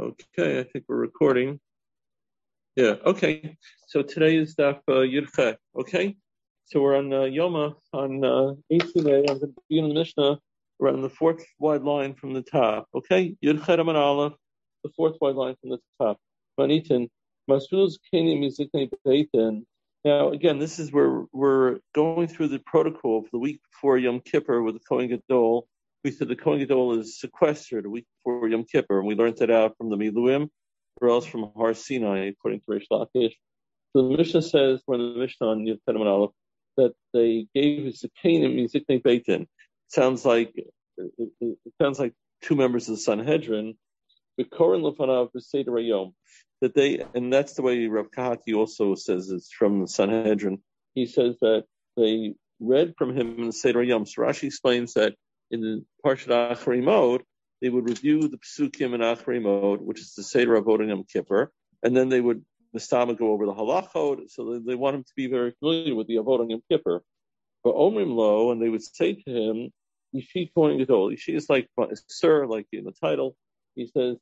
Okay, I think we're recording. Yeah, okay. So today is Daf Yudchet, okay? So we're on Yoma, on 18a. I'm going to be in the Mishnah. We're on the fourth wide line from the top, okay? Yudchet Amar Aleph, the fourth wide line from the top. Manitin, Masruz Keni Mizikne Beitin. Now, again, this is where we're going through the protocol for the week before Yom Kippur with the Kohen Gadol. We said the Kohen Gadol is sequestered a week before Yom Kippur, and we learned that out from the Miluim, or else from Har Sinai, according to Reish Lakish. So the Mishnah says, we're in the Mishnah on Yud Tet Amud Aleph, that they gave his Zekanim Miziknei Beitin. Sounds like two members of the Sanhedrin, B'korin Lefanav B'Seder Hayom, that they, and that's the way Rav Kahati also says it's from the Sanhedrin. He says that they read from him in the Seder Hayom. So Rashi explains that in the Parshat Acharei Mode, they would review the Psukim in Acharei Mode, which is the Seder Avot Yom Kippur, and then they would Mistama go over the Halachot, so they want him to be very familiar with the Avot Yom Kippur. But Omrim Lo, and they would say to him, Yishi Kohen Gadol. Yishi is like sir, like in the title. He says,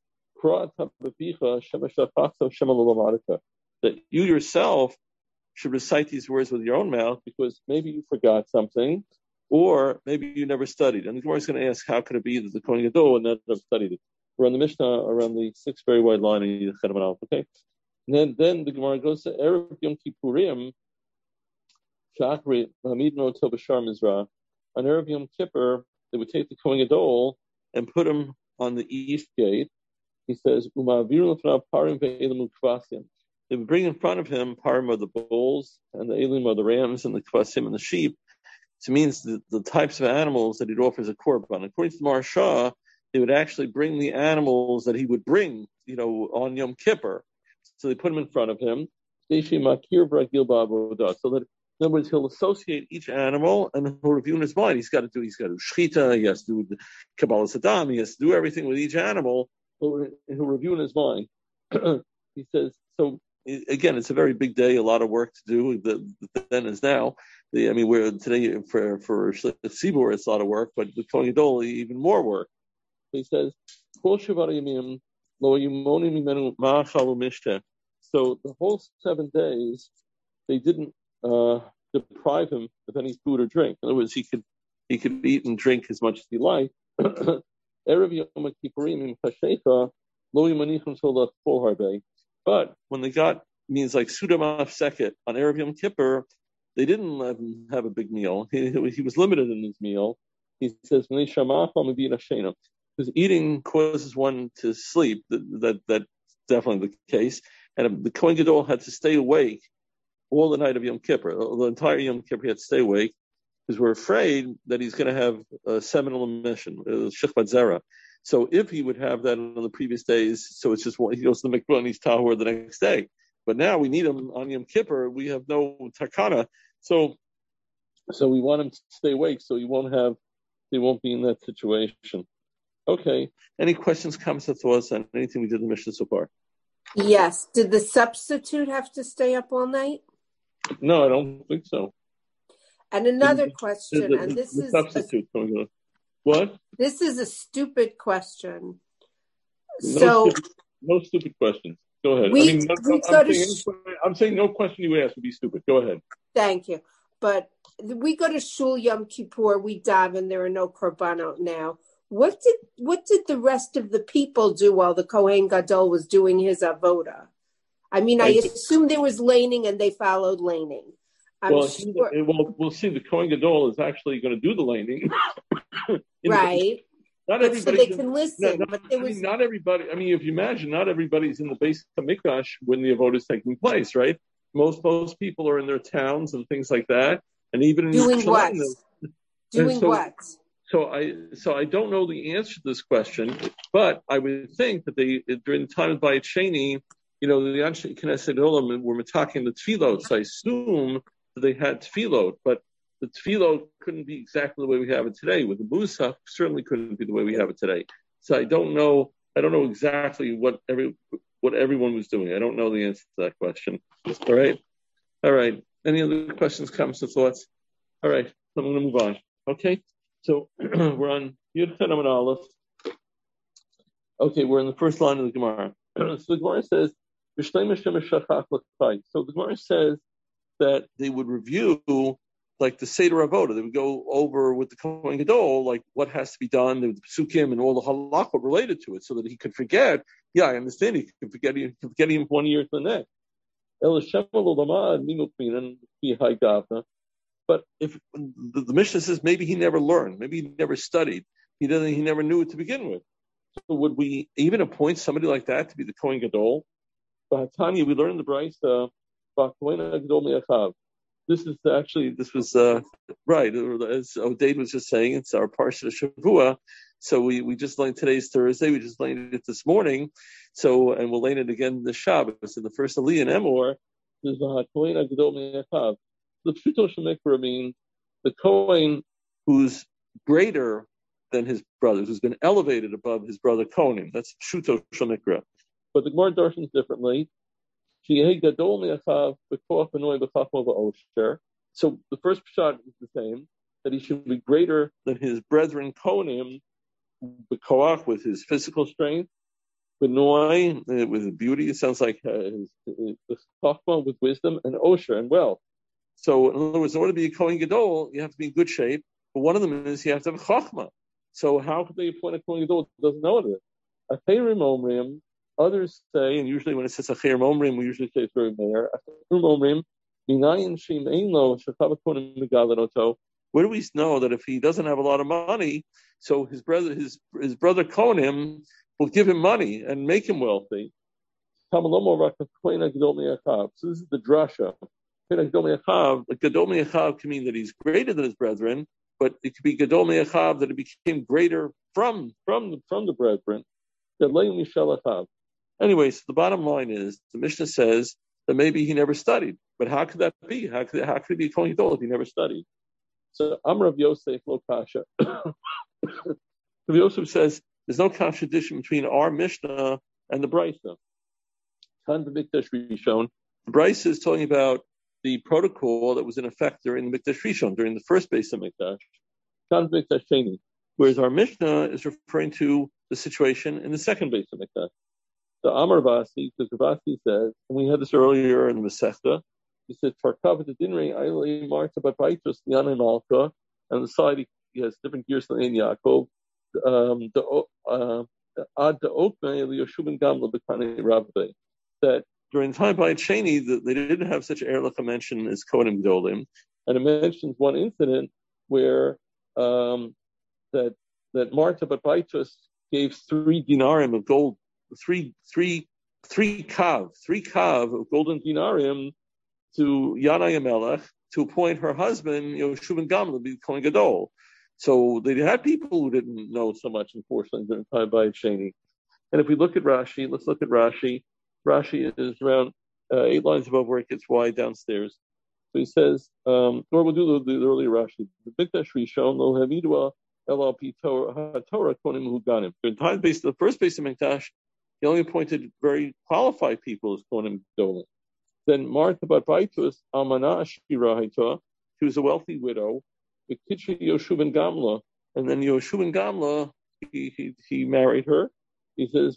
that you yourself should recite these words with your own mouth, because maybe you forgot something, or maybe you never studied. And the Gemara is going to ask, how could it be that the Kohen Gadol would not have studied it? We're on the Mishnah around the sixth very wide line in Yud Tet Amud Aleph, okay? And then the Gemara goes to Erev Yom Kippurim, on Erev Yom Kippur, they would take the Kohen Gadol and put him on the east gate. He says, they would bring in front of him parim of the bulls, and the elim of the rams, and the kvasim and the sheep. So it means the types of animals that he'd offer as a korban. According to the Maharsha, they would actually bring the animals that he would bring, on Yom Kippur. So they put him in front of him. So that, in other words, he'll associate each animal and he'll review in his mind. He's got to do shchita, he has to do the Kabbalah Saddam, he has to do everything with each animal. He'll review in his mind. He says, so again, it's a very big day, a lot of work to do. Then as now. We're today for Tzibur, it's a lot of work, but the Kohen Gadol, even more work. So he says, so the whole 7 days, they didn't deprive him of any food or drink. In other words, he could eat and drink as much as he liked. Erev Yom Kippurim Chashecha Lo Yimanichim Solat Kol Harbe. But when they got means like Sudamaf Seket on Erev Yom Kippur, they didn't let him have a big meal. He was limited in his meal. He says, because eating causes one to sleep. That's definitely the case. And the Kohen Gadol had to stay awake all the night of Yom Kippur. The entire Yom Kippur he had to stay awake, because we're afraid that he's going to have a seminal emission, Shechvat Zera. So if he would have that on the previous days, so it's just he goes to the mikvah and he's tahor the next day. But now we need him on Yom Kippur. We have no takana, so we want him to stay awake, so he won't be in that situation. Okay. Any questions, comments, or thoughts on anything we did in the Mishnah so far? Yes. Did the substitute have to stay up all night? No, I don't think so. And another question, and this is substitute. What? This is a stupid question. No stupid questions. Go ahead. I'm saying no question you ask would be stupid. Go ahead. Thank you. But we go to Shul Yom Kippur, we daven, there are no korbanot now. What did the rest of the people do while the Kohen Gadol was doing his avoda? I assume there was laning and they followed laning. We'll see. The Kohen Gadol is actually going to do the laning. Right. Not everybody. So they can listen. Not everybody. If you imagine, not everybody's in the base of Mikdash when the avoda is taking place, right? Most people are in their towns and things like that, and even in doing what? What? So I don't know the answer to this question, but I would think that during the time of Bayit Sheni, the Anshe Knesset Olam were talking the tefillot. So I assume that they had tefillot, but the tefillot couldn't be exactly the way we have it today. With the musaf, certainly couldn't be the way we have it today. So I don't know exactly what everyone was doing. I don't know the answer to that question. All right. Any other questions, comments, or thoughts? All right. I'm going to move on. Okay. So we're on Yud Tet Amud Aleph. Okay, we're in the first line of the Gemara. So the Gemara says, so the Gemara says that they would review like the Seder Avoda. They would go over with the Kohen Gadol, like what has to be done, the psukim and all the halakha related to it, so that he could forget. Yeah, I understand he could forget him 1 year to the next. But if the Mishnah says maybe he never learned, maybe he never studied, he never knew it to begin with. So would we even appoint somebody like that to be the Kohen Gadol? Tanya, we learned in the Brisa, this was right, as Odeid was just saying, it's our Parsha Shavua. So we just learned, today's Thursday, we just learned it this morning. So, and we'll learn it again this Shabbos. In the first Aliyah and Emor, there's the Kohen Gadol Me'achav. The Pshuto Shemikra means the Kohen who's greater than his brothers, who's been elevated above his brother Kohanim. That's Pshuto Shemikra. But the Gemara darshans differently. So the first pshat is the same, that he should be greater than his brethren Kohanim, b'koach, with his physical strength, b'noi, with beauty. It sounds like his chachma, with wisdom, and osher, and wealth. So in other words, in order to be a Kohen Gadol, you have to be in good shape. But one of them is you have to have chachma. So how could they appoint a Kohen Gadol who doesn't know this? Acheirim omrim. Others say, and usually when it says Acheirim omrim, we usually say it's very mayor. Acheirim omrim, minayin shim ein lo shechava konim megalanoto. Where do we know that if he doesn't have a lot of money, so his brother Kohanim will give him money and make him wealthy? So this is the drasha. Gadol me'achav can mean that he's greater than his brethren, but it could be Gadol me'achav that it became greater from the brethren. Anyway, so the bottom line is the Mishnah says that maybe he never studied, but how could that be? How could he be a Kohen Gadol if he never studied? So Amar Rav Yosef lo kasha. Rav Yosef says there's no contradiction between our Mishnah and the Brisa. Tan b'mikdash rishon. The Brisa is talking about the protocol that was in effect during the Mikdash Rishon, during the first Beis HaMikdash. Tan b'mikdash sheni. Whereas our Mishnah is referring to the situation in the second Beis HaMikdash. The Amar Vasi, because Vasi says, and we had this earlier in the Masechta, he said, Tarkav the Dinrei Ailei Marta Bapaitos Liana Malka, and the side he has different gears than in Yaakov. Ad the Okme Eliyoshuvin Gamla B'Kane Rabbe. That during the time by Sheni, they didn't have such erlicha mention as Kohanim Gedolim, and it mentions one incident where that Marta Bapaitos gave 3 dinarim of gold, three kav of golden dinarim to Yanai Melech to appoint her husband Yoshuv and Gamla to be Kohen Gadol. So they had people who didn't know so much, unfortunately, during the time by Sheni. And if we look at Rashi, let's look at Rashi. Rashi is around 8 lines above where it gets wide downstairs. So he says, or we'll do the earlier Rashi. The Mikdash Rishon lo hamidua LLP Torah Kohanim Huganim. In time based the first Beis HaMikdash, he only appointed very qualified people as Kohanim Gedolim. Then Martha Bat Baitus Almana Ashira Haita, she was a wealthy widow. The Kitchi Yoshuv and Gamla, and then Yoshuv and Gamla, he married her. He says,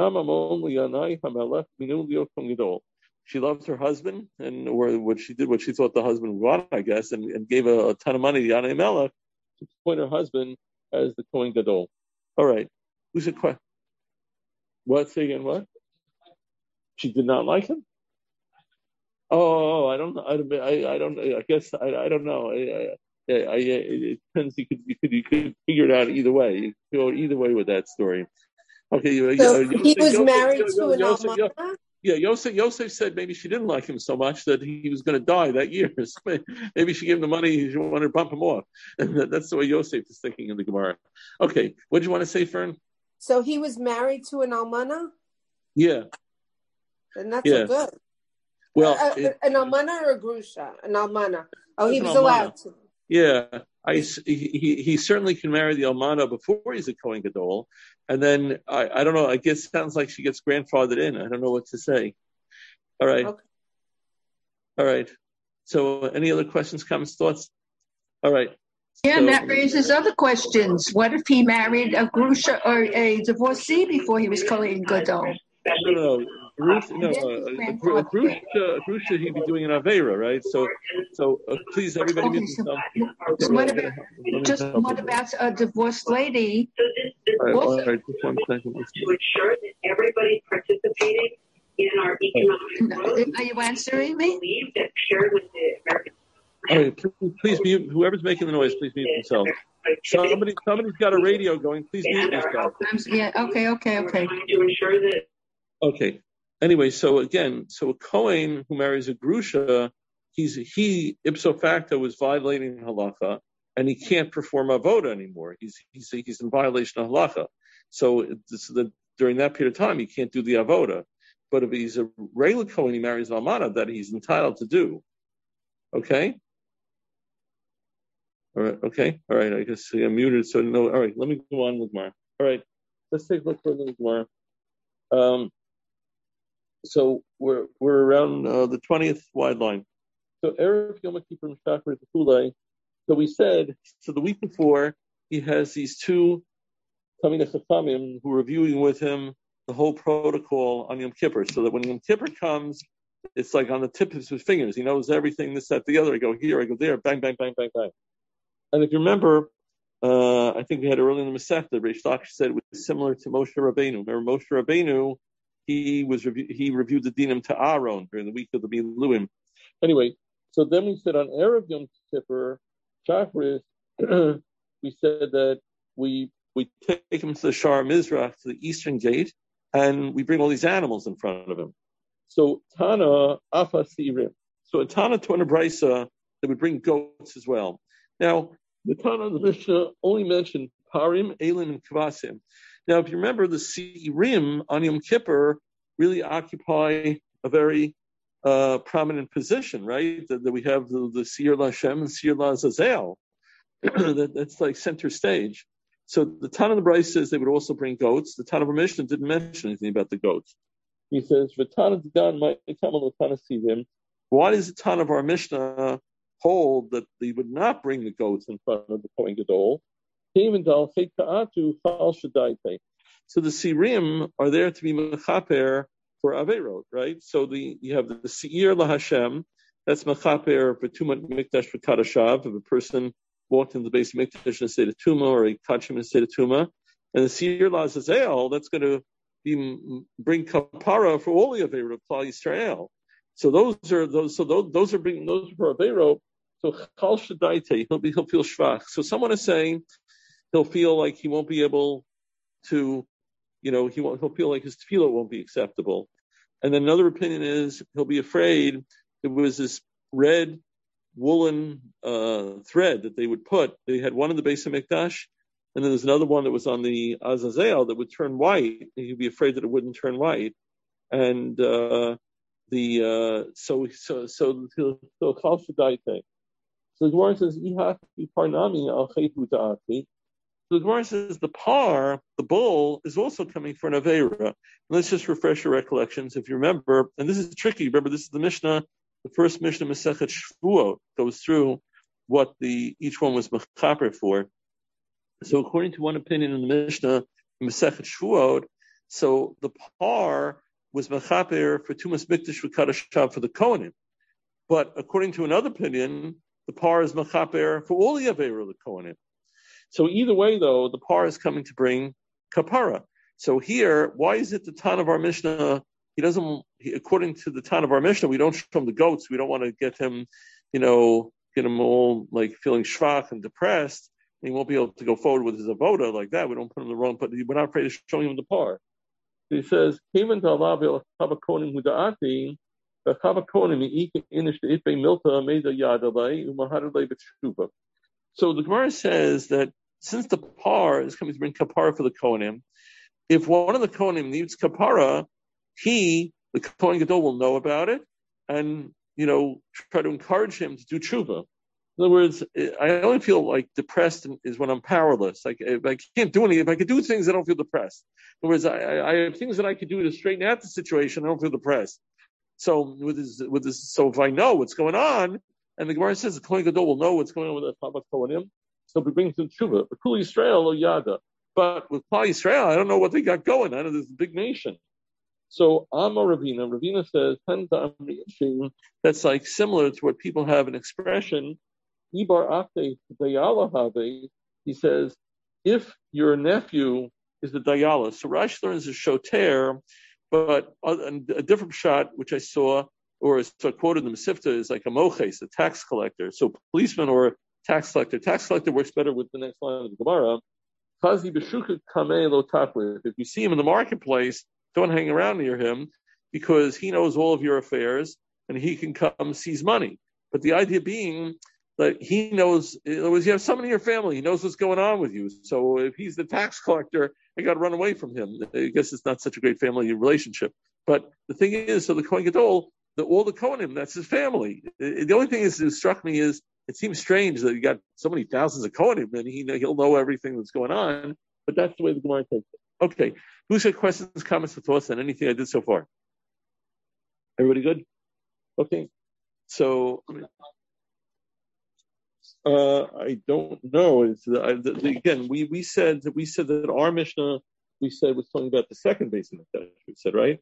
she loved her husband, and or what she thought the husband would want, I guess, and gave a ton of money to Yanai Melech to appoint her husband as the Kohen Gadol. All right. Who's a question? What? Say again, what? She did not like him? Oh, I don't know. I guess I don't know. It depends. You could figure it out either way. You could go either way with that story. Okay. So he was married to an almana? Yeah, Yosef said maybe she didn't like him so much that he was going to die that year. So maybe she gave him the money, she wanted to bump him off. And that's the way Yosef is thinking in the Gemara. Okay, what did you want to say, Fern? So he was married to an almana? Yeah. And that's good. Well, an almana or a grusha? An almana. Oh, he was allowed to. Yeah, he certainly can marry the almana before he's a Kohen Gadol, and then I don't know. I guess it sounds like she gets grandfathered in. I don't know what to say. All right, okay. All right. So, any other questions, comments, thoughts? All right. Yeah, and that raises other questions. What if he married a grusha or a divorcee before he was Kohen Gadol? No. A grusha he'd be doing an avera, right? So please, everybody mute themselves. So what about a divorced lady? All right, just 1 second. To ensure that everybody's participating in our economic growth. Are you answering me? Believe that shared with the American. All right, please mute. Whoever's making the noise, please mute themselves. Somebody's got a radio going. Please mute yourself. Yeah. Okay. To ensure that. Okay. Anyway, so a Kohen who marries a grusha, he ipso facto is violating halacha, and he can't perform avoda anymore. He's in violation of halacha. So during that period of time, he can't do the avoda. But if he's a regular Kohen, he marries an almana, that he's entitled to do. Okay. All right. Okay. All right. I guess I'm muted. So no. All right. Let me go on with Gemara. All right. Let's take a look at the Gemara. So we're around the 20th wide line. So Erev Yom Kippur Shachar Tefullah. So we said, the week before, he has these two Talmidei Chachamim who are reviewing with him the whole protocol on Yom Kippur, so that when Yom Kippur comes, it's like on the tip of his fingers. He knows everything, this, that, the other. I go here, I go there, bang, bang, bang, bang, bang. And if you remember, I think we had earlier in the Masechta, Reish Lakish said it was similar to Moshe Rabbeinu. Remember Moshe Rabbeinu? He reviewed the dinim to Aaron during the week of the Miluim. Anyway, so then we said on Erev Yom Kippur, Shacharis, we said that we take him to the Shar Mizrach, to the eastern gate, and we bring all these animals in front of him. So Tana Afa Sirim. So a Tana to a Brisa that would bring goats as well. Now, the Tana of the Mishnah only mentioned Parim, Elim, and Kvasim. Now, if you remember, the Sirim on Yom Kippur really occupy a very prominent position, right? That we have the Seir LaHashem and Seir LaZazel. That's like center stage. So the Tana of the Brisa says they would also bring goats. The Tana of our Mishnah didn't mention anything about the goats. He says, "V'Tana Didan Ma'ikamal Tana Sirim." Why does the Tana of our Mishnah hold that they would not bring the goats in front of the Kohen Gadol? So the Sirim are there to be mechaper for Averot, right? So you have the Seir LaHashem, that's mechaper v'tumat mikdash v'kadashav, if a person walked into the base of mikdash in a state of tuma, or he touched him in a state of tuma, and the Seir LaZazel, that's going to bring kapara for all the Averot of Klal Yisrael. So those are bringing those for Averot. So chal shadaite, he'll feel shvach. So someone is saying he'll feel like he won't be able to, he'll feel like his tefillah won't be acceptable. And then another opinion is he'll be afraid there was this red woolen thread that they would put. They had one in the base of Mikdash, and then there's another one that was on the Azazel that would turn white. And he'd be afraid that it wouldn't turn white. And so chal shadaite. So the Gemara says, so the Gemara says the par, the bull, is also coming for an Avera. Let's just refresh your recollections. If you remember, and this is tricky, remember this is the Mishnah, the first Mishnah, Masechet Shvuot, goes through what each one was mechaper for. So according to one opinion in the Mishnah, Masechet Shvuot, so the par was mechaper for Tumas Mikdash v'Kadashav for the Kohanim. But according to another opinion, the par is mechaper for all the Avera of the Kohanim. So either way, though, the par is coming to bring kapara. So here, why is it the Tan of our Mishnah? According to the Tan of our Mishnah, we don't show him the goats. We don't want to get him, get him all like feeling shvach and depressed. And he won't be able to go forward with his avoda like that. We don't put him in the wrong, but we're not afraid of showing him the par. So he says, so the Gemara says that since the par is coming to bring kapara for the Kohanim, if one of the Kohanim needs kapara, the Kohen Gadol, will know about it and, try to encourage him to do tshuva. In other words, I only feel like depressed is when I'm powerless. Like if I can't do anything, if I could do things, I don't feel depressed. In other words, I have things that I could do to straighten out the situation. I don't feel depressed. So so if I know what's going on, and the Gemara says the Kohen Gadol will know what's going on with the Chabad Kohanim, So he brings him tshuva. But Kul Yisrael lo yada. But with Klal Yisrael, I don't know what they got going. I know there's a big nation. So Amar Ravina. Ravina says, that's like similar to what people have an expression. Ibar Ate Dayala Have. He says, if your nephew is the Dayala. So Rashi learns a shoter, but a different shot, which I saw, or is quoted in the Mesivta, is like a moches, a tax collector. So policeman or tax collector. Tax collector works better with the next line of the Gemara. If you see him in the marketplace, don't hang around near him because he knows all of your affairs and he can come seize money. But the idea being that he knows, in other words, you have someone in your family, he knows what's going on with you. So if he's the tax collector, I got to run away from him. I guess it's not such a great family relationship. But the thing is, so the Kohen Gadol, all the Kohanim, that's his family. The only thing that struck me is, it seems strange that you got so many thousands of Kohanim and he'll know everything that's going on, but that's the way the Gemara takes it. Okay. Who's got questions, comments, or thoughts on anything I did so far? Everybody good? Okay. So, I don't know. Again, we said that our Mishnah, we said was talking about the second base of the we said, right?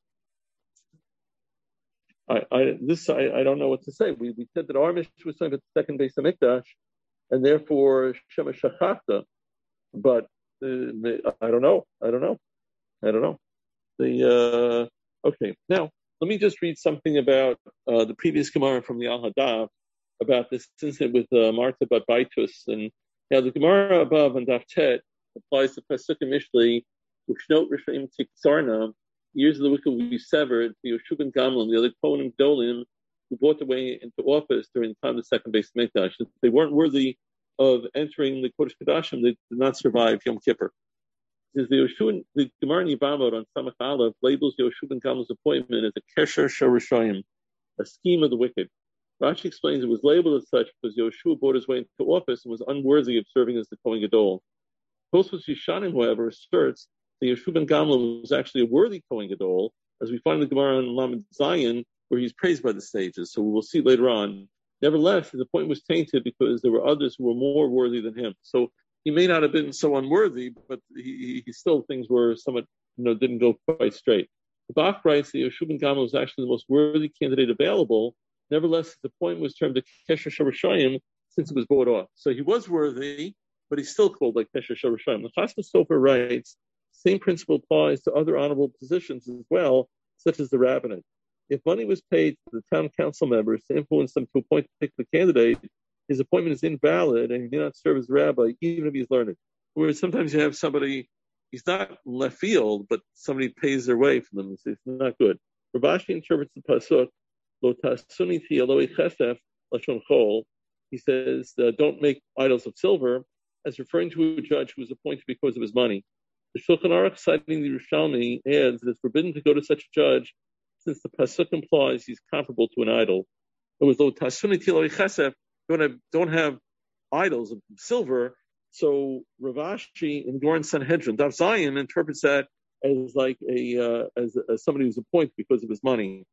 I don't know what to say. We said that our Mishnah was talking about the second base of Mikdash, and therefore Shema Shachata. But I don't know. Okay. Now let me just read something about the previous Gemara from the Al Hadav about this incident with Martha Bat Baitus, and now the Gemara above on Daf Tet applies to Pasuk Mishli, Ushnot Rishayim Tiksarna. Years of the wicked will be severed. The Yoshu ben Gamlin, the other Kohanim Gdolim, who brought their way into office during the time of the second base of Mikdash, if they weren't worthy of entering the Kodesh Kodashim, they did not survive Yom Kippur. The Gemara in Yibamot on Samach Aleph labels Yoshu ben Gamlin's appointment as a Kesher Shorashayim, a scheme of the wicked. Rashi explains it was labeled as such because Yoshu brought his way into office and was unworthy of serving as the Kohen Gadol. Tosfos Yishanim, however, asserts that Yoshu ben Gamlin was actually a worthy Kohen Gadol, as we find in the Gemara in Lamed Zion, where he's praised by the sages. So we will see later on. Nevertheless, his appointment was tainted because there were others who were more worthy than him. So he may not have been so unworthy, but he still, things were somewhat, didn't go quite straight. The Bach writes that Yoshu ben Gamlin was actually the most worthy candidate available. Nevertheless, his appointment was termed the Kesher Shorashayim since it was bought off. So he was worthy, but he's still called like Kesher Shorashayim. The Chasma Sofer writes, same principle applies to other honorable positions as well, such as the rabbinate. If money was paid to the town council members to influence them to appoint a particular candidate, his appointment is invalid and he may not serve as rabbi, even if he's learned. Whereas sometimes you have somebody, he's not left field, but somebody pays their way for them. It's not good. Rav Ashi interprets the pasuk, Lo tasuni ti eloi chesef lashon chol. He says, don't make idols of silver, as referring to a judge who was appointed because of his money. The Shulchan Aruch, citing the Yerushalmi, adds that it's forbidden to go to such a judge since the pasuk implies he's comparable to an idol. It was Lo tasuni ti eloi chesef, don't have idols of silver. So Rav Ashi in Goran Sanhedrin, Daf Zion, interprets that as like as somebody who's appointed because of his money.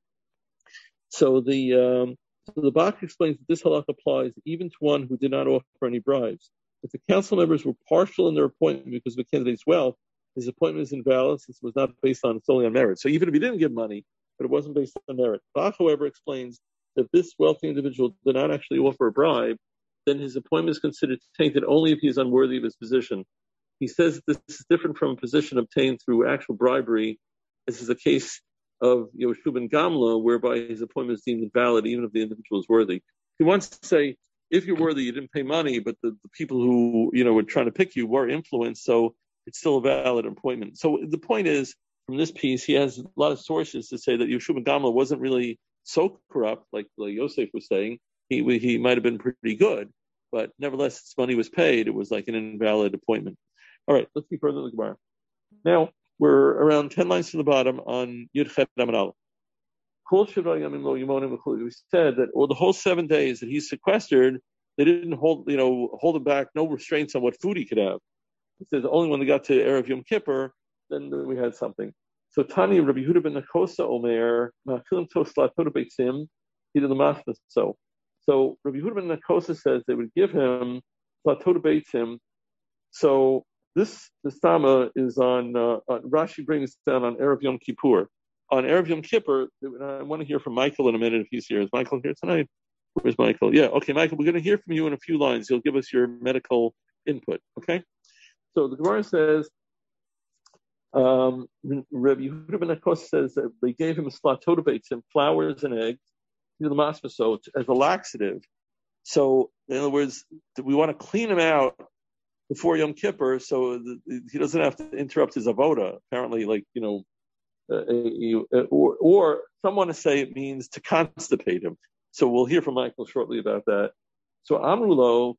So the Bach explains that this halach applies even to one who did not offer any bribes. If the council members were partial in their appointment because of a candidate's wealth, his appointment is invalid since it was not based solely on merit. So even if he didn't give money, but it wasn't based on merit. Bach, however, explains that this wealthy individual did not actually offer a bribe, then his appointment is considered tainted only if he is unworthy of his position. He says that this is different from a position obtained through actual bribery. This is the case of Yoshu ben Gamla, whereby his appointment is deemed invalid even if the individual is worthy. He wants to say, if you're worthy, you didn't pay money, but the people who were trying to pick you were influenced, so it's still a valid appointment. So the point is, from this piece, he has a lot of sources to say that Yoshu ben Gamla wasn't really so corrupt, like Yosef was saying. He might have been pretty good, but nevertheless, his money was paid. It was like an invalid appointment. All right, let's see further in the Gemara. Now, we're around 10 lines to the bottom on Yud Chet Amud Aleph. We said that the whole 7 days that he's sequestered, they didn't hold him back, no restraints on what food he could have. It says only when they got to Erev Yom Kippur, then we had something. So Tani Rabbi Yehuda ben Nakosa Omer, Ma'achilim Toslat Toda Beitzim, he did the master. So Rabbi Yehuda ben Nakosa says they would give him Slatoda Beitzim. So this Sama is on Rashi brings down on Erev Yom Kippur. On Erev Yom Kippur, I want to hear from Michael in a minute if he's here. Is Michael here tonight? Where's Michael? Yeah, okay, Michael, we're going to hear from you in a few lines. You'll give us your medical input, okay? So the Gemara says, Rabbi Yehuda ben Akos says that they gave him a slatoda beitzim, flowers and eggs, the masmasot, as a laxative. So, in other words, we want to clean him out before Yom Kippur so he doesn't have to interrupt his avoda. Apparently, or some want to say it means to constipate him. So we'll hear from Michael shortly about that. So Amrulo,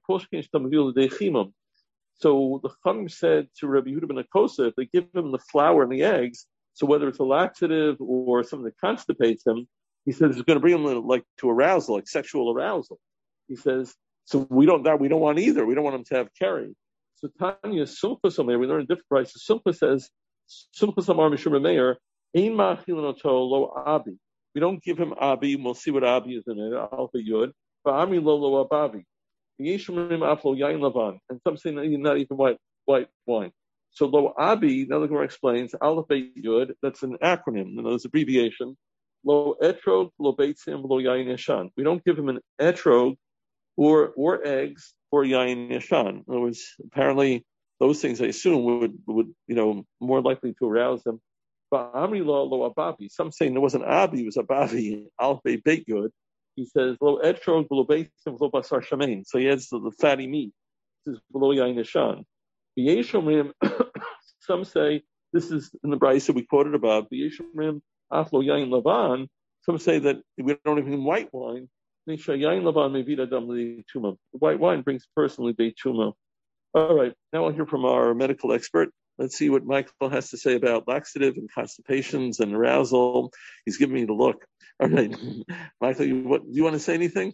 so the Chachamim said to Rabbi Yehuda ben Akosa, if they give him the flour and the eggs, so whether it's a laxative or something that constipates him, he says it's going to bring him to arousal, like sexual arousal. He says, so we don't want either. We don't want him to have carry. So Tanya Sumchus Omer, we learn a different price. So Sumchus says, Sumchus Amar Mishum Meir, Ein Ma'achilin Lo Abi. We don't give him Abi, and we'll see what Abi is in it, Alpha Yud. Ba'ami Lo Abavi. And some say not even white wine. So Lo Abi, now the Gemara explains, Aleph Beit Yud, that's an acronym, it's abbreviation. Lo Etrog, Lo Beitzim, Lo Yain Yashan. We don't give him an etrog or eggs or Yain Yashan. In other words, apparently those things I assume would more likely to arouse them. But Amri Lo Abavi. Some say it wasn't Abi, it was Abavi, Aleph Beit Yud. He says, Lo etrog, lo beitzim, lo basar shamein. So he adds the fatty meat. This is lo yain yashan. V'yeshomrim, some say, this is in the Brisa we quoted above, V'yeshomrim, af lo yain lavan. Some say that we don't even mean white wine. Yain lavan mevida dam li tuma. White wine brings personally beit tuma. All right, now I'll hear from our medical expert. Let's see what Michael has to say about laxative and constipations and arousal. He's giving me the look. All right, Michael, do you want to say anything?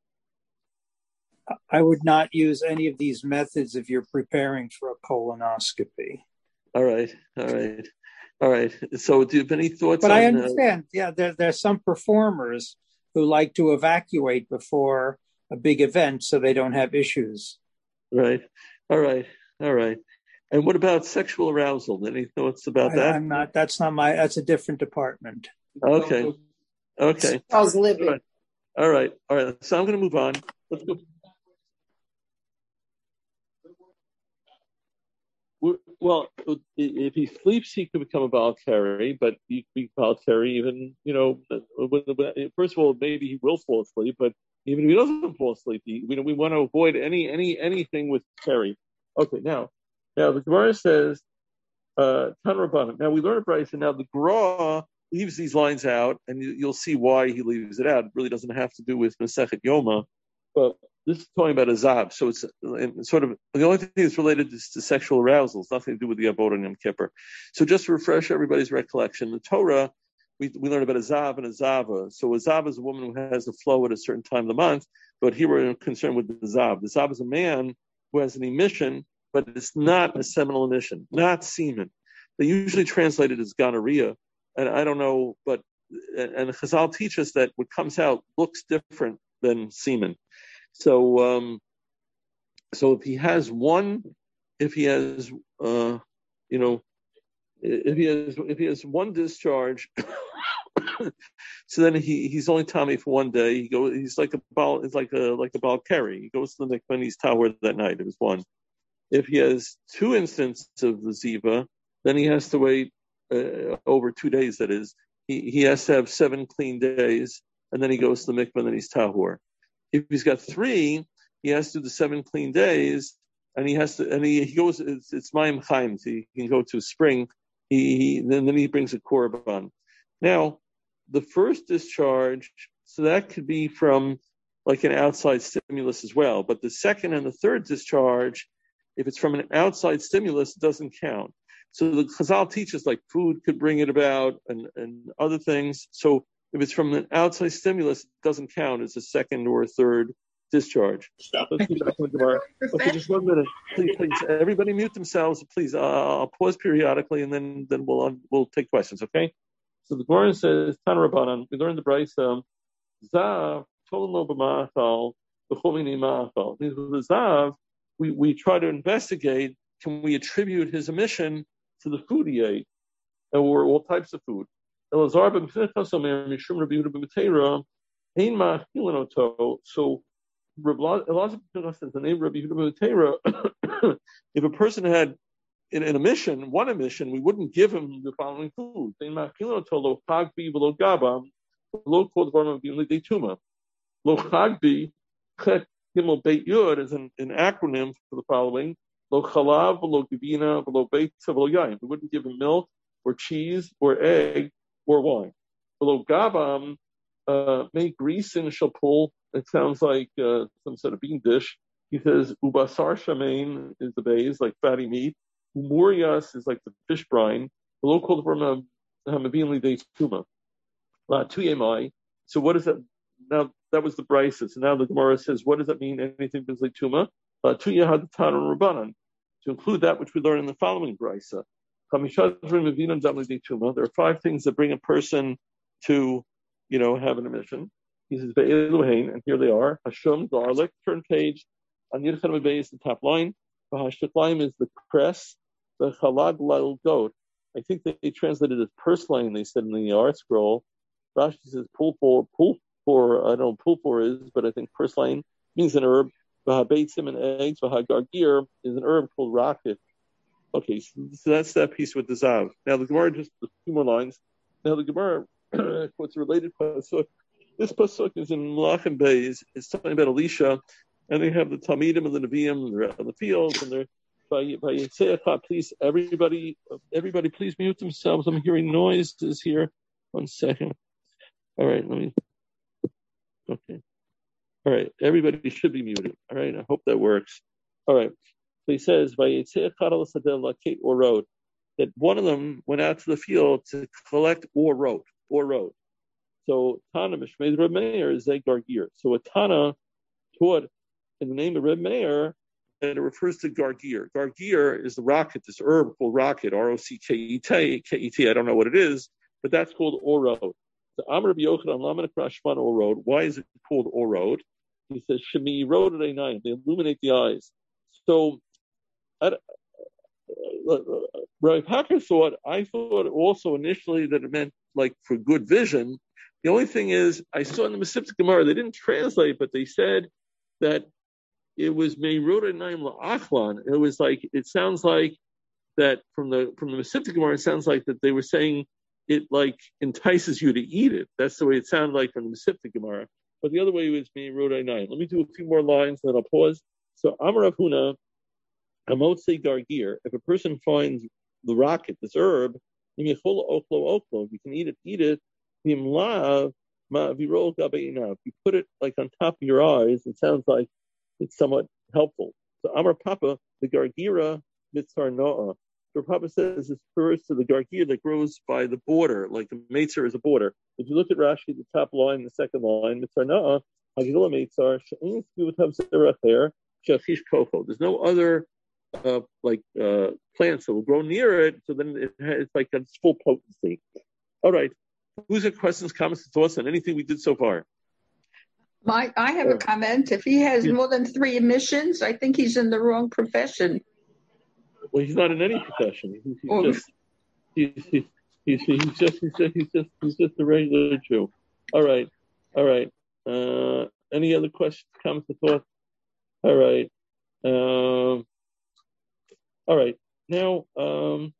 I would not use any of these methods if you're preparing for a colonoscopy. All right. So do you have any thoughts But I understand, there's some performers who like to evacuate before a big event so they don't have issues. Right. All right. And what about sexual arousal? Any thoughts about that? That's a different department. Okay. I was living. All right. So I'm going to move on. Let's go. Well, if he sleeps, he could become a Baal Keri, but he could be Baal Keri even, first of all, maybe he will fall asleep, but even if he doesn't fall asleep, we want to avoid anything with Keri. Okay, now the Gemara says, Tan Rabbanan. Now we learn a Brisa, and now the Gra leaves these lines out, and you'll see why he leaves it out. It really doesn't have to do with Masechet Yoma, but this is talking about a zav, so it's sort of the only thing that's related is to sexual arousal. It's nothing to do with the Avodah and Yom Kippur. So just to refresh everybody's recollection, the Torah, we learn about a zav and a zava. So a zav is a woman who has a flow at a certain time of the month, but here we're concerned with the zav. The zav is a man who has an emission, but it's not a seminal emission, not semen. They usually translate it as gonorrhea, and I don't know, and Chazal teach us that what comes out looks different than semen. So if he has one one discharge, so then he's only Tommy for one day. He's like a Baal Keri. He goes to the mikvah and he's Tawar that night. It was one. If he has two instances of the Ziva, then he has to wait over 2 days. That is, he has to have 7 clean days, and then he goes to the mikvah and then he's Tahor. If he's got 3, he has to do the 7 clean days, and he goes. It's Mayim Chaim. So he can go to spring. Then he brings a korban. Now, the first discharge, so that could be from like an outside stimulus as well. But the second and the third discharge, if it's from an outside stimulus, it doesn't count. So the Chazal teaches like food could bring it about and other things. So if it's from an outside stimulus, it doesn't count as a second or a third discharge. Let's get back to the Gemara. Okay, just 1 minute. Please. Everybody mute themselves. Please, I'll pause periodically and then we'll take questions, okay? So the Gemara says, Tan Rabbanan, we learned the Brisa, Zav, Tolano b'ma'achal, b'chomini ma'achal. The Zav, we try to investigate, can we attribute his omission to the food he ate, or all types of food. So Elazar says the name Rabbi Yehuda B'Tera, if a person had in an emission, one emission, we wouldn't give him the following food. Lo chagbi, chet gimel beit yud is an acronym for the following: lo chalav, lo givina, lo beitza, lo yain. We wouldn't give him milk or cheese or egg or wine. Lo gabam, make grease in shapul. It sounds like some sort of bean dish. He says ubasar shamain is the base, like fatty meat. Umurias is like the fish brine. Lo kol dvarim hamavin lidei tuma. La tuyemai. So what is that? Now that was the brisa. So now the Gemara says, what does that mean? Anything b'zli tuma? To include that which we learn in the following brisa. There are 5 things that bring a person to, have an emission. He says, and here they are. Hashum, garlic. Turn page. On Yirchan B'Beis, the top line. Hashtiklayim is the cress. The chalad lal goat. I think they translated as purslane, they said in the art scroll. Rashi says pulfor, I don't know what pulfor is, but I think purslane means an herb. V'habeitzim and eggs. V'hagargir is an herb called rocket. Okay, so that's that piece with the Zav. Now the Gemara, just a few more lines. Now the Gemara quotes a related pasuk. This pasuk is in Malachim Beis. It's talking about Elisha, and they have the Talmidim and the Nevi'im, and they're out in the fields, and they're by Yitzhak. Please, everybody, please mute themselves. I'm hearing noises here. 1 second. All right, okay. All right, everybody should be muted. All right, I hope that works. All right. So he says, or road, that one of them went out to the field to collect or road. So Tana Mishmei Reb Meir is a Gargir. So a Tana taught in the name of Reb Meir, and it refers to Gargir. Gargir is the rocket, this herb called rocket, R-O-C-K-E-T. I don't know what it is, but that's called orod. So Amar Rabbi Yochanan Lamed Krashman orod. Why is it called orod? He says Shemi Rod at night. They illuminate the eyes. So Rabbi Packer thought also initially that it meant like for good vision. The only thing is, I saw in the Mesivta Gemara, they didn't translate, but they said that it was Meirot Naim La'achlan. It was like, it sounds like that from the Mesivta Gemara, it sounds like that they were saying it like entices you to eat it. That's the way it sounded like from the Mesivta Gemara. But the other way was Meirot Naim. Let me do a few more lines, then I'll pause. So Amar Rav Huna, Amotse Gargir, if a person finds the rocket, this herb, you can eat it. If you put it like on top of your eyes, it sounds like it's somewhat helpful. So Amar Papa, the Gargira Mitzar Noah. So Papa says this refers to the Gargir that grows by the border, like the Meitzar is a border. If you look at Rashi, the top line, the second line, Mitzar Noah, Hagila Meitzar, there's no other plants that will grow near it, so then it's like its full potency. All right. Who's got questions, comments, and thoughts on anything we did so far? I have a comment. If he has more than 3 emissions, I think he's in the wrong profession. Well, he's not in any profession. He's just a regular Jew. All right. Any other questions, comments, or thoughts? All right. All right. Now, all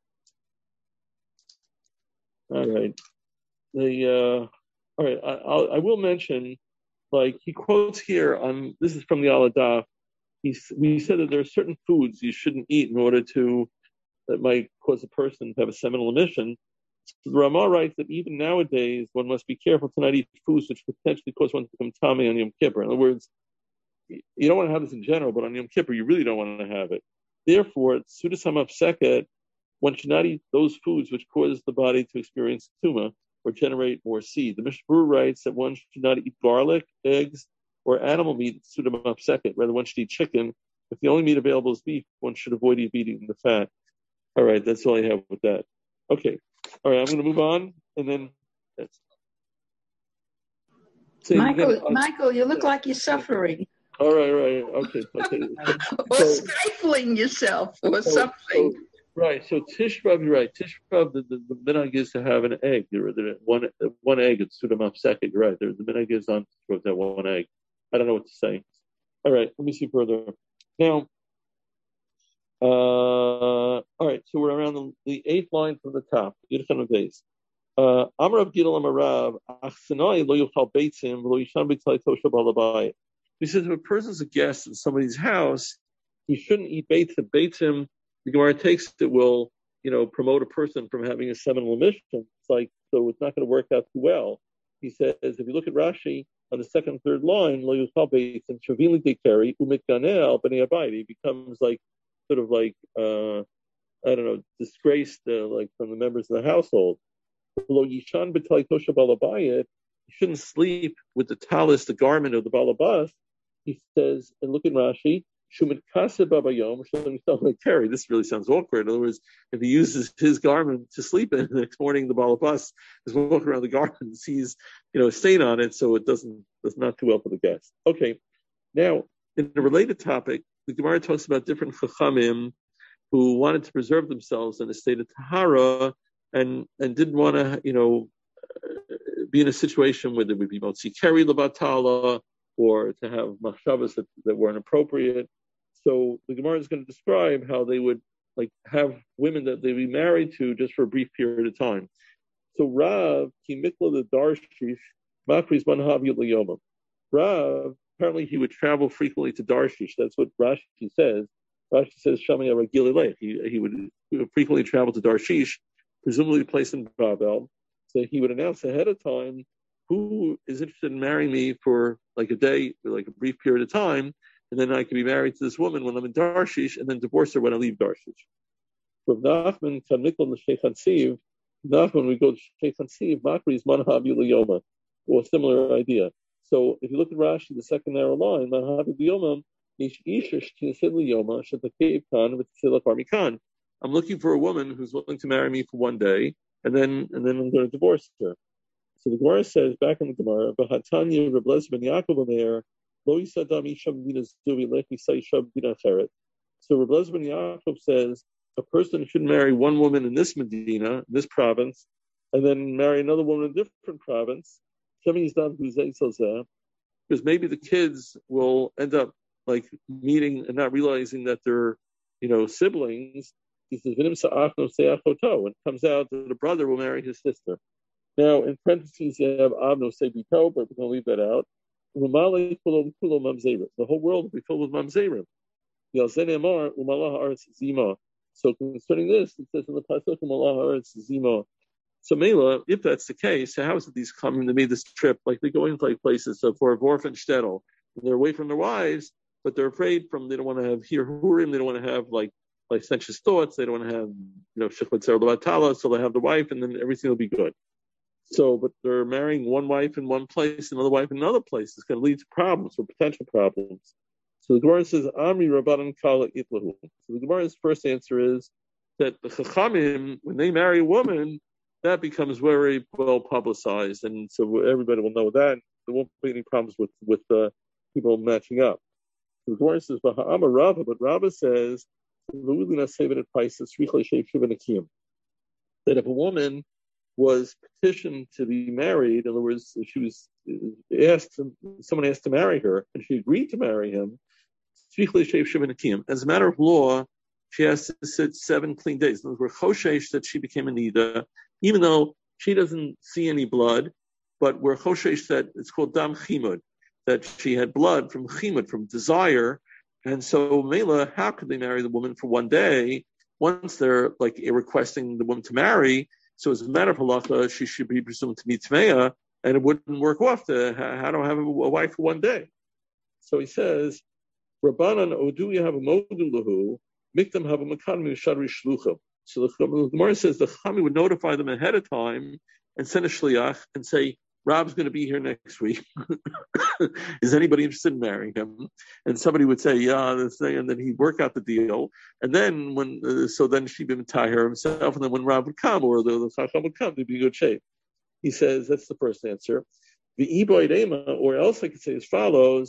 right. All right. I will mention, like he quotes here on, this is from the Aladaf. We said that there are certain foods you shouldn't eat in order that might cause a person to have a seminal emission. So the Ramah writes that even nowadays, one must be careful to not eat foods which could potentially cause one to become tamei on Yom Kippur. In other words, you don't want to have this in general, but on Yom Kippur, you really don't want to have it. Therefore, Sudas HaMafseket, one should not eat those foods which cause the body to experience tuma or generate more seed. The Mishnah Berurah writes that one should not eat garlic, eggs, or animal meat, Sudas HaMafseket. Rather, one should eat chicken. If the only meat available is beef, one should avoid eating the fat. All right, that's all I have with that. Okay. All right, I'm going to move on, and then that's... Michael, you look like you're suffering. All right. Okay. Or stifling yourself or something. So Tish B'Av, you're right. Tish B'Av, the minhag is to have an egg. One egg. It's Sudam second. You're right. The minhag is on that one egg. I don't know what to say. All right. Let me see further. Now, all right. So we're around the eighth line from the top. Yidchan base. Amrav Gidol Amarav Achsanai Lo Yuchal Beitzim Lo Yishan B'Tzai Tosha Balabai. He says if a person's a guest in somebody's house, he shouldn't eat beitzim. Beitzim, the Gemara takes it will, promote a person from having a seminal emission. So it's not going to work out too well. He says if you look at Rashi on the second and third line, Lo Yuchal Beitzim Shavili Dekari Umitganel Bnei Abayit. He becomes disgraced from the members of the household. You shouldn't sleep with the talis, the garment of the balabas. He says, and look in Rashi, like Terry. This really sounds awkward. In other words, if he uses his garment to sleep in, the next morning the balabas is walking around the garment and sees, a stain on it, so does not too well for the guest. Okay, now in a related topic, the Gemara talks about different chachamim who wanted to preserve themselves in a state of tahara and didn't want to, be in a situation where there would be motzi keri lebatala or to have machshavas that were inappropriate. So the Gemara is going to describe how they would have women that they'd be married to just for a brief period of time. So Rav ki mikla the darshish makris manhav yom. Rav, apparently he would travel frequently to Darshish. That's what Rashi says. Rashi says Shami Aragilileh. He would frequently travel to Darshish, presumably placed in Babel. So he would announce ahead of time who is interested in marrying me for a day, or a brief period of time, and then I can be married to this woman when I'm in Darshish, and then divorce her when I leave Darshish. From Nachman Kamikol the Sheikh Hansiv, Nachman we go to Sheikh Hansiv, Makri is Manhav Yoma, or a similar idea. So if you look at Rashi, the second narrow line, Manhav Yoma, I'm looking for a woman who's willing to marry me for one day, and then I'm going to divorce her. So the Gemara says back in the Gemara, "B'hatanya Reb Lezer ben Yaakov Omer, lo yisadam isha b'dina zuvi lech yisai isha b'dina acheret." So Reb Lezer ben Yaakov says a person should marry one woman in this Medina, this province, and then marry another woman in a different province. Because maybe the kids will end up meeting and not realizing that they're, siblings. He says, and it comes out that the brother will marry his sister. Now, in parentheses, you have Avno Sebito, but we're going to leave that out. The whole world will be filled with mamzerim. So concerning this, it says in the pasuk, so Mela, if that's the case, how is it these come to made this trip? They go into places for a Vorf and Shtetl. They're away from their wives, but they're afraid they don't want to have Hurim, they don't want to have licentious thoughts, they don't want to have, Shechvat Zer Levatala, so they have the wife and then everything will be good. So, but they're marrying one wife in one place, another wife in another place. It's going to lead to problems or potential problems. So the Gemara says, Amri Rabbanan Kala Itlahu. So the Gemara's first answer is that the Chachamim, when they marry a woman, that becomes very well publicized, and so everybody will know that. There won't be any problems with people matching up. So the Gemara says, Baha'ama Rava, but Rava says, that if a woman was petitioned to be married, in other words, she was someone asked to marry her, and she agreed to marry him, as a matter of law, she has to sit 7 clean days. In other words, we're choshesh that she became a nida, even though she doesn't see any blood, but we're choshesh that it's called dam chimud, that she had blood from chimud, from desire. And so, Mela, how could they marry the woman for one day once they're requesting the woman to marry? So, as a matter of halacha, she should be presumed to be tmeya, and it wouldn't work off to how do I have a wife for one day? So he says, Rabbanan odu yahav modu lahu, mikdam have a makan shadri shluchim. So the Gemara says the Chami would notify them ahead of time and send a shliach and say, Rob's going to be here next week. Is anybody interested in marrying him? And somebody would say, yeah, and then he'd work out the deal. And then then she'd be Tahir himself. And then when Rob would come, or the Chacham would come, they'd be in good shape. He says, that's the first answer. The Iboid Ema, or else I could say as follows,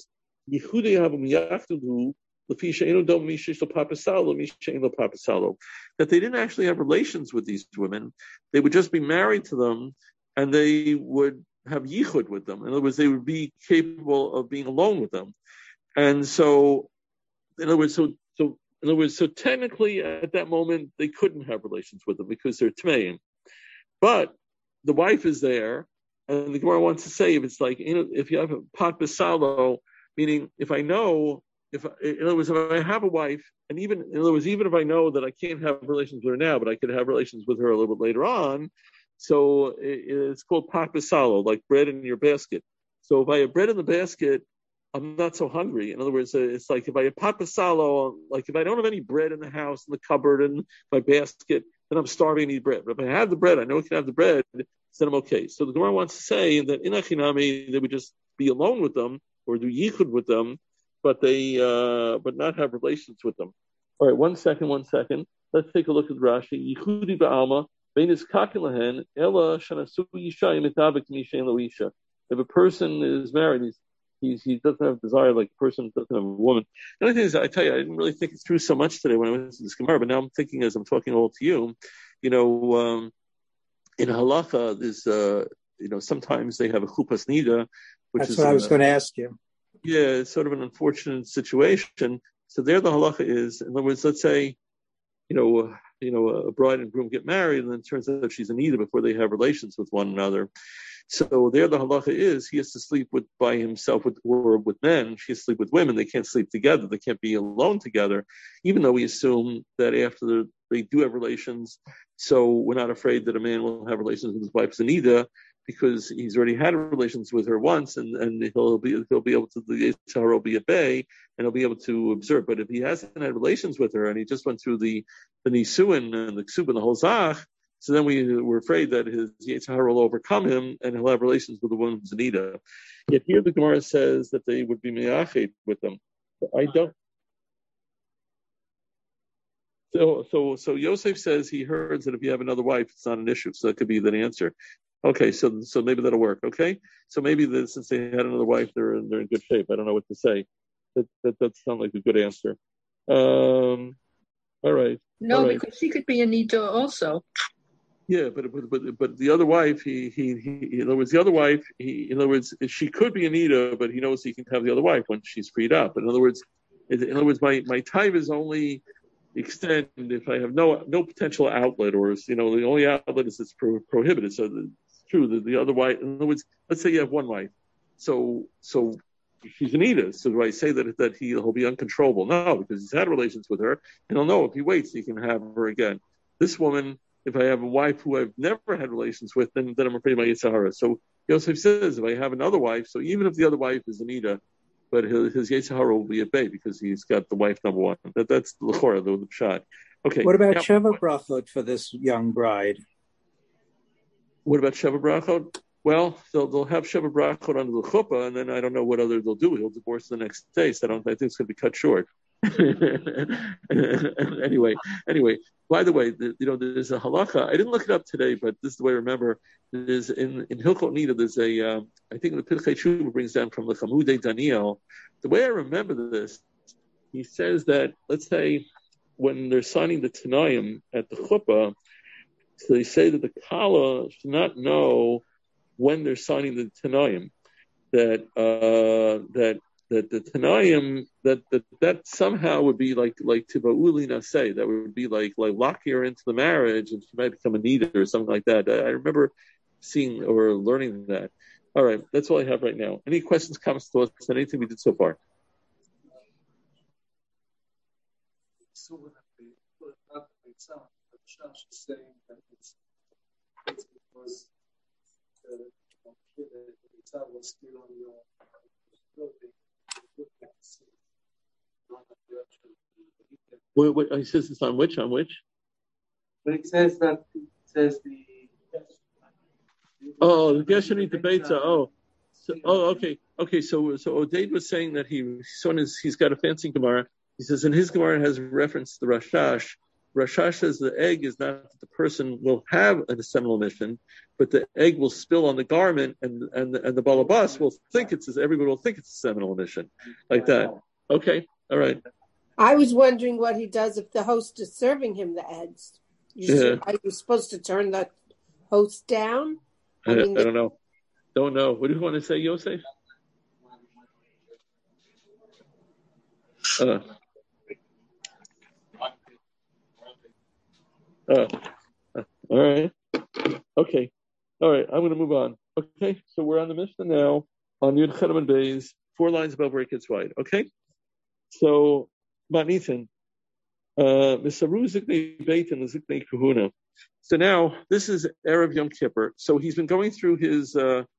that they didn't actually have relations with these women. They would just be married to them, and they would have yichud with them. In other words, they would be capable of being alone with them. And so, in other words, so technically at that moment they couldn't have relations with them because they're tmeim. But the wife is there, and the Gemara wants to say if you have a pat besalo, meaning in other words, if I have a wife, and even if I know that I can't have relations with her now, but I could have relations with her a little bit later on, so it's called pat besalo, like bread in your basket. So if I have bread in the basket, I'm not so hungry. In other words, it's like if I have pat besalo, like if I don't have any bread in the house, in the cupboard, in my basket, then I'm starving and need bread. But if I have the bread, I know I can have the bread, then I'm okay. So the Gemara wants to say that in Achinami, they would just be alone with them or do yichud with them, but not have relations with them. All right, one second. Let's take a look at Rashi. Yichudi ba'alma, beinis kakilahen, ela shanasu yisha imitavik mishen loisha. If a person is married, he doesn't have desire like a person doesn't have a woman. The only thing is, I tell you, I didn't really think it through so much today when I went to this Gemara, but now I'm thinking as I'm talking all to you, in halacha, there's, sometimes they have a chupas nida, That's what I was going to ask you. Yeah, it's sort of an unfortunate situation. So there the halacha is, in other words, let's say, a bride and groom get married, and then it turns out she's a nida before they have relations with one another. So there the halacha is he has to sleep by himself or with men. She has to sleep with women. They can't sleep together. They can't be alone together, even though we assume that after they do have relations. So we're not afraid that a man will have relations with his wife Zanida because he's already had relations with her once, and he'll be able to, the Yitzhar will be at bay, and he'll be able to observe. But if he hasn't had relations with her and he just went through the nisuin and the ksub and the whole zach, so then we're afraid that his Yitzhar will overcome him and he'll have relations with the woman Zanida. Yet here the Gemara says that they would be miyached with them. I don't. So Yosef says he heard that if you have another wife, it's not an issue. So that could be the answer. Okay, so maybe that'll work. Okay, so maybe since they had another wife, they're in good shape. I don't know what to say. That sounds like a good answer. All right. No, all right. Because she could be a nida also. Yeah, but the other wife, in other words, the other wife, in other words, she could be a nida, but he knows he can have the other wife when she's freed up. In other words, my time is only extend if I have no potential outlet, or the only outlet is it's prohibited. So it's true that the other wife, in other words, let's say you have one wife, so she's an Nida. So do I say that he'll be uncontrollable? No, because he's had relations with her, and he'll know if he waits, he can have her again. This woman, if I have a wife who I've never had relations with, then I'm afraid of my Yitzhara. So Yosef says, if I have another wife, so even if the other wife is an Nida, but his Yitzhara will be at bay because he's got the wife number one. That's the L'chora, the shot. Okay. What about Sheva Brachot for this young bride? What about Sheva Brachot? Well, they'll have Sheva Brachot under the chuppah, and then I don't know what other they'll do. He'll divorce the next day, so I think it's going to be cut short. Anyway. By the way, there's a halacha. I didn't look it up today, but this is the way I remember. There's in Hilchot Nida. There's I think the Pirkei Tshuva brings down from the Chamudei Daniel. The way I remember this, he says that let's say when they're signing the Tanayim at the chuppah, so they say that the Kala should not know when they're signing the Tanayim, that the Tanayim, that somehow would be like Tibauli Naseh, that would be like locking her into the marriage and she might become a Nida or something like that. I remember seeing or learning that. All right, that's all I have right now. Any questions, comments, thoughts on anything we did so far? So would that be not the Mitzvah, but Shash is saying that it's because the Mitzvah was still on your building. He says it's on which? But it says that the the Gesherit Beitza. Okay. So Odeid was saying that he's got a fancy Gemara. He says in his Gemara has reference to the Rashash Rashash says the egg is not that the person will have a seminal emission, but the egg will spill on the garment, and the balabas will think everybody will think it's a seminal emission, like that. Okay, all right. I was wondering what he does if the host is serving him the eggs. Are you supposed to turn the host down? I don't know. Don't know. What do you want to say, Yosef? All right. Okay. All right. I'm going to move on. Okay. So we're on the Mishnah now on Yud Chedaman Beis, 4 lines above where it gets wide. Okay. So, Matnithan, Misaru Ziknei Beit and the Ziknei Kahuna. So now this is Erev Yom Kippur. So he's been going through his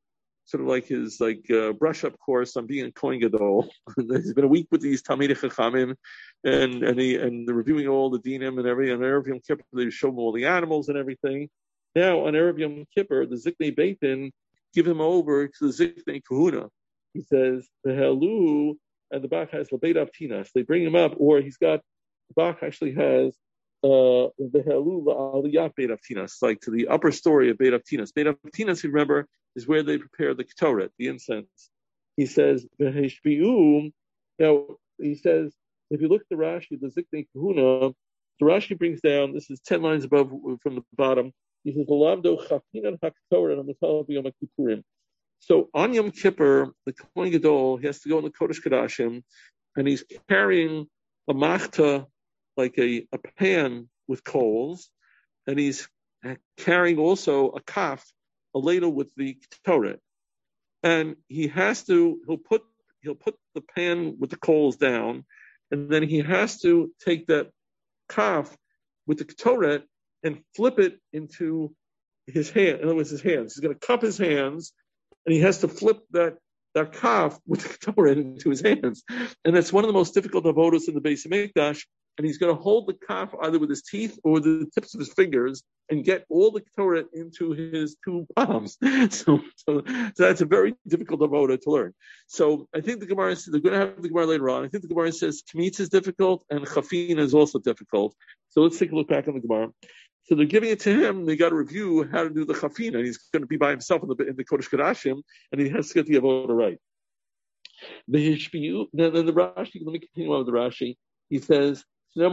brush up course on being a Kohen Gadol. He's been a week with these Talmidei Chachamim, and reviewing all the dinim and everything. On Erev Yom Kippur, they show him all the animals and everything. Now on Erev Yom Kippur, the Ziknei Beitin give him over to the Ziknei Kahuna. He says the Helu and the Bach has Lebeit Avtinas. They bring him up, or the Bach actually has the Helu Aliyat Beit Avtinas, like to the upper story of Beit Avtinas. Beit Avtinas, you remember, is where they prepare the Ketoret, the incense. He says, V'heshbi'u. Now, he says, if you look at the Rashi, the Ziknei Kahuna, the Rashi brings down, this is 10 lines above from the bottom, he says, L'lamdo chafinan ha'ketoret ha'metal b'yom ha'kippurim. So on Yom Kippur, the Kohen Gadol, he has to go in the Kodesh Kodashim, and he's carrying a machta, like a pan with coals, and he's carrying also a kaf, a ladle with the Torah, and he'll put the pan with the coals down, and then he has to take that kaf with the Torah and flip it into his hand. In other words, his hands. He's going to cup his hands, and he has to flip that kaf with the Torah into his hands, and that's one of the most difficult avodas in the Beis Hamikdash. And he's going to hold the kaf either with his teeth or with the tips of his fingers and get all the Torah into his 2 palms. So that's a very difficult avoda to learn. So I think the Gemara, they're going to have the Gemara later on. I think the Gemara says Kmitz is difficult and Chafin is also difficult. So let's take a look back on the Gemara. So they're giving it to him. They got to review how to do the Chafin, and he's going to be by himself in the Kodesh Kodashim, and he has to get the avoda right. Then the Rashi, let me continue on with the Rashi. He says, it's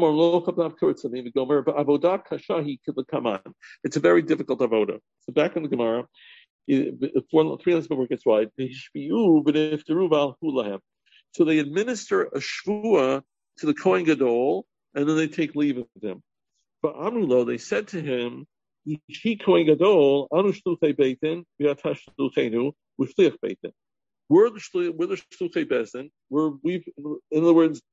a very difficult avoda. So back in the Gemara, 3 lines before it gets wide. So they administer a shvua to the Kohen Gadol, and then they take leave of them. But Amrulo, they said to him, Kohen Gadol, anu shluchei beitin, v'ata shlucheinu, u'shliach beitin. We're the shluchei bezdin. In other words,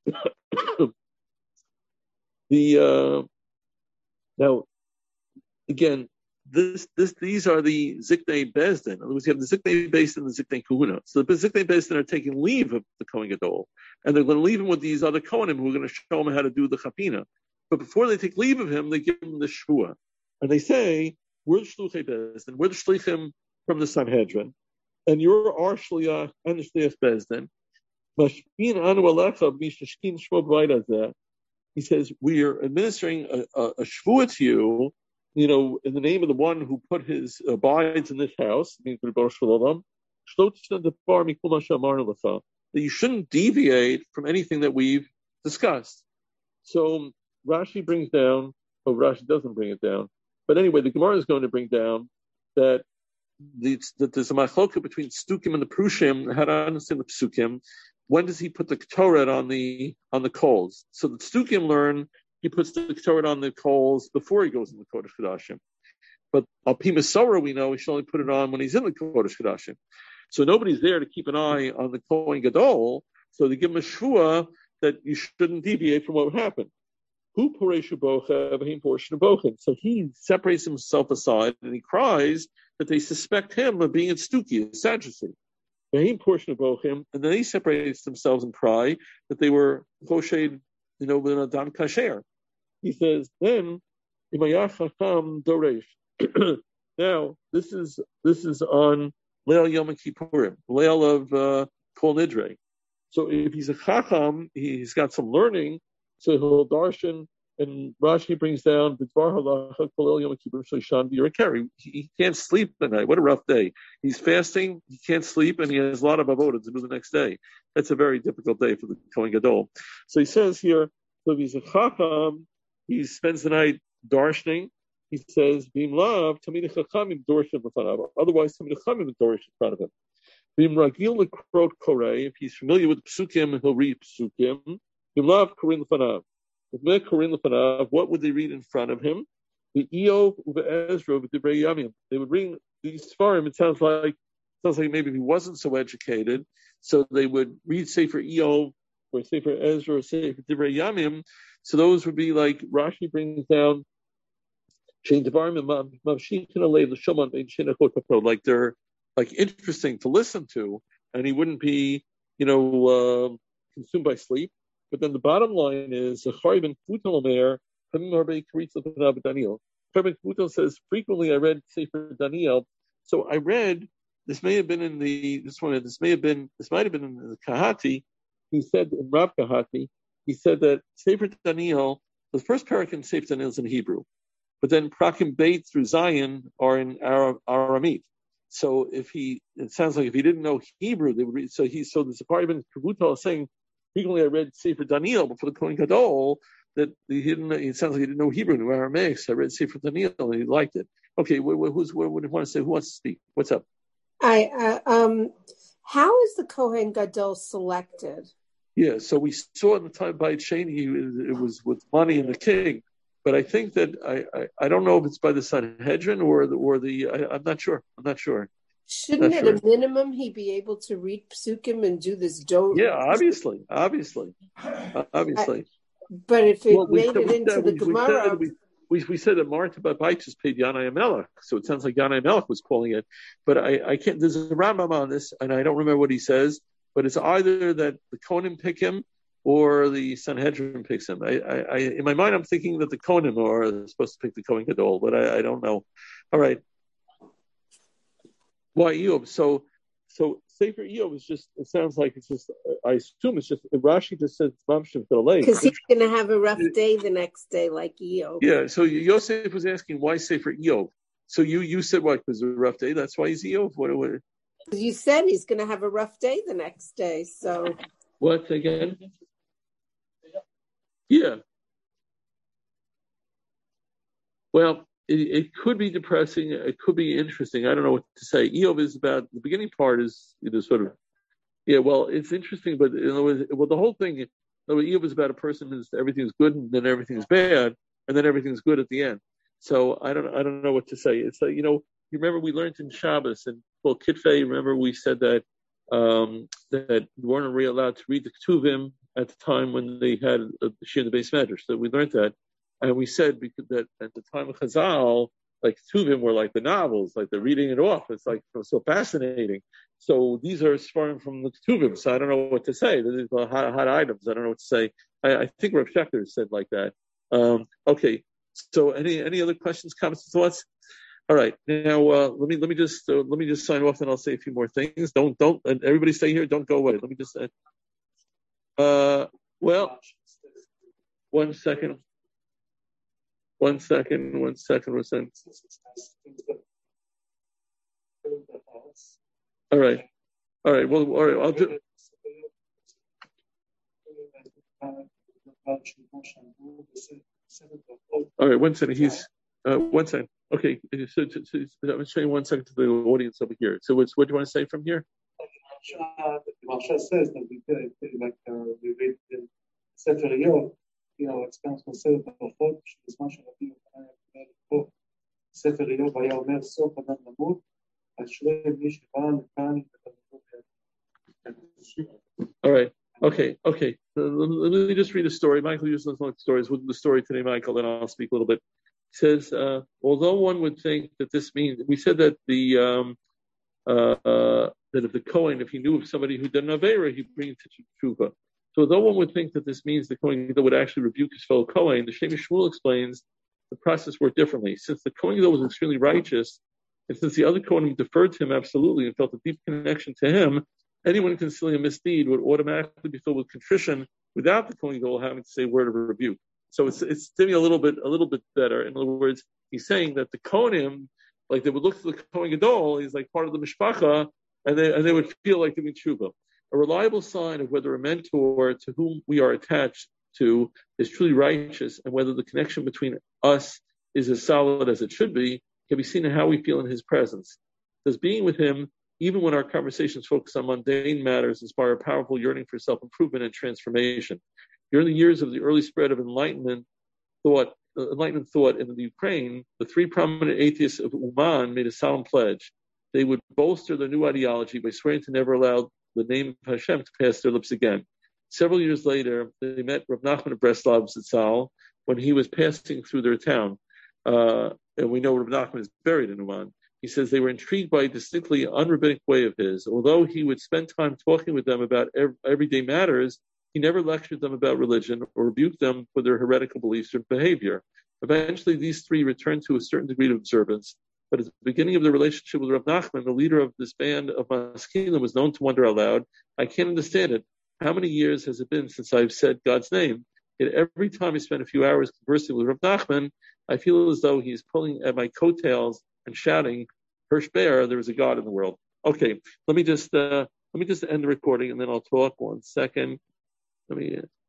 now, again, these are the Ziknei Bezdin. In other words, you have the Ziknei Bezdin and the Ziknei Kahuna. So the Ziknei Bezdin are taking leave of the Kohen Gadol, and they're going to leave him with these other Kohanim who are going to show him how to do the Chapina. But before they take leave of him, they give him the Shvua. And they say, we're the Shluchei Bezdin, we're the Shlichim from the Sanhedrin, and you're our Shliach and the Shliach Bezdin. Mashpin anu alecha mishashkin shmo b'vayda zeh. He says, we are administering a shvuah to you, in the name of the one who put his abides in this house, that you shouldn't deviate from anything that we've discussed. So Rashi brings down, Rashi doesn't bring it down, but anyway, the Gemara is going to bring down that there's a machloka between Stukim and the Prushim, how to understand the Psukim. When does he put the Ketoret on the coals? So the Stukim learn he puts the Ketoret on the coals before he goes in the Kodesh Kodashim. But Al Pi Masora, we know he should only put it on when he's in the Kodesh Kodashim. So nobody's there to keep an eye on the Kohen Gadol, so they give him a shvua that you shouldn't deviate from what would happen. So he separates himself aside and he cries that they suspect him of being a Stuki, a Sadducee. Portion of Bochim, and then he separates themselves and cry that they were koshed, with an Adam Kasher. He says, then Imayach Chacham Doresh. Now, this is on Leil Yom Kippurim, Leil of Kol Nidre. So if he's a Chacham, he's got some learning, so he'll darshan And Rashi brings down he can't sleep at night. What a rough day. He's fasting, he can't sleep, and he has a lot of avodah to do the next day. That's a very difficult day for the Kohen Gadol. So he says here, so if he's a chacham, he spends the night darshaning. He says, Bim lav, tamid chachamim dorshim b'fanav. Otherwise, tamid chachamim dorshim in front of him. Bim ragil lekrot korei. If he's familiar with psukim, he'll read psukim. Bim lav korin l'fanav. What would they read in front of him? The Eov Ezra Divrei Yamim. They would bring these Sfarim. It sounds like maybe he wasn't so educated, so they would read Sefer Eov or Sefer Ezra or Sefer Divrei Yamim. So those would be like Rashi brings down like they're like interesting to listen to, and he wouldn't be consumed by sleep. But then the bottom line is, Zachari ben Futel Omer, Daniel. Ben Futel says, frequently I read Sefer Daniel. So I read, this might have been in the Kahati. He said, in Rav Kahati, he said that Sefer Daniel, the first parak in Sefer Daniel is in Hebrew. But then Prakim Beit through Zion are in Aramite. So it sounds like if he didn't know Hebrew, they would read, so the Zachari ben Futel is saying, frequently I read Sefer Daniel before the Kohen Gadol that it sounds like he didn't know Hebrew in Aramaic. So I read Sefer Daniel and he liked it. Okay, what do you want to say? Who wants to speak? What's up? How is the Kohen Gadol selected? Yeah, so we saw in the time by Shani, it was with money and the king. But I think that I don't know if it's by the Sanhedrin or I'm not sure. Shouldn't at a minimum he be able to read psukim and do this do? Yeah, obviously. But if it made it into the Gemara, we said that Marta Babaitis paid Yanai Melech, so it sounds like Yanai Melech was calling it. But I can't. There's a Rambam on this, and I don't remember what he says. But it's either that the Kohanim pick him or the Sanhedrin picks him. I in my mind I'm thinking that the Kohanim are supposed to pick the Kohen Gadol, but I don't know. All right. Why Eov? So Sefer Eov is just. It sounds like it's just. I assume it's just. Rashi just says because he's going to have a rough day the next day, like Eov. Yeah. So Yosef was asking why Sefer Eov. So you said what? Because it was a rough day. That's why he's Eov. What? You said he's going to have a rough day the next day. So what again? Yeah. Well. It could be depressing. It could be interesting. I don't know what to say. Eov is about the beginning part is sort of, well, it's interesting, but in other words, the whole thing. Eov is about a person who's everything's good and then everything's bad and then everything's good at the end. So I don't know what to say. It's like you remember we learned in Shabbos and Kitfei. Remember we said that that we weren't really allowed to read the Ketuvim at the time when they had the Shir in the Beis Medrash. So we learned that. And we said because that at the time of Chazal, like Tuvim were like the novels, like they're reading it off. It's like so fascinating. So these are sparring from the Tuvim. So I don't know what to say. These are hot items. I don't know what to say. I think Rav Shechter said like that. Okay. So any other questions, comments, and thoughts? All right. Now let me just sign off, and I'll say a few more things. Don't and everybody stay here. Don't go away. Let me just say. Well, 1 second. One second. All right. Well, all right. I'll do. All right. 1 second. He's 1 second. Okay. So I'm showing 1 second to the audience over here. So what do you want to say from here? Marsha says that we read in Sefer Eov. It comes from Sefer Brachot, שבזמן שרבי יוחנן אומר פה, ספר איוב היה אומר סוף אדם למות, אשרי מי שבא לכאן ותלמדו. All right. Okay. Let me just read a story. Michael usually doesn't like stories. We'll do the story today, Michael, then I'll speak a little bit. It says, although one would think that this means, we said that that if the Kohen, if he knew of somebody who did an Aveira, he'd bring it to Tshuva. So though one would think that this means the Kohen Gadol would actually rebuke his fellow Kohen, the Shemi Shmuel explains the process worked differently. Since the Kohen Gadol was extremely righteous, and since the other Kohen deferred to him absolutely and felt a deep connection to him, anyone concealing a misdeed would automatically be filled with contrition without the Kohen Gadol having to say a word of rebuke. So it's to me a little bit better. In other words, he's saying that the Kohanim, like they would look to the Kohen Gadol, he's like part of the mishpacha, and they would feel like doing tshuva. A reliable sign of whether a mentor to whom we are attached to is truly righteous and whether the connection between us is as solid as it should be can be seen in how we feel in his presence. Does being with him, even when our conversations focus on mundane matters, inspire a powerful yearning for self-improvement and transformation. During the years of the early spread of Enlightenment thought in the Ukraine, the three prominent atheists of Uman made a solemn pledge. They would bolster their new ideology by swearing to never allow the name of Hashem to pass their lips again. Several years later, they met Rav Nachman of Breslov Zitzal when he was passing through their town. And we know Rav Nachman is buried in Uman. He says they were intrigued by a distinctly unrabbinic way of his. Although he would spend time talking with them about everyday matters, he never lectured them about religion or rebuked them for their heretical beliefs or behavior. Eventually, these three returned to a certain degree of observance. But at the beginning of the relationship with Rav Nachman, the leader of this band of Maskilim was known to wonder aloud, I can't understand it. How many years has it been since I've said God's name? Yet every time I spend a few hours conversing with Rav Nachman, I feel as though he's pulling at my coattails and shouting, Hirsch Bear, there is a God in the world. Okay, let me just end the recording and then I'll talk 1 second. Let me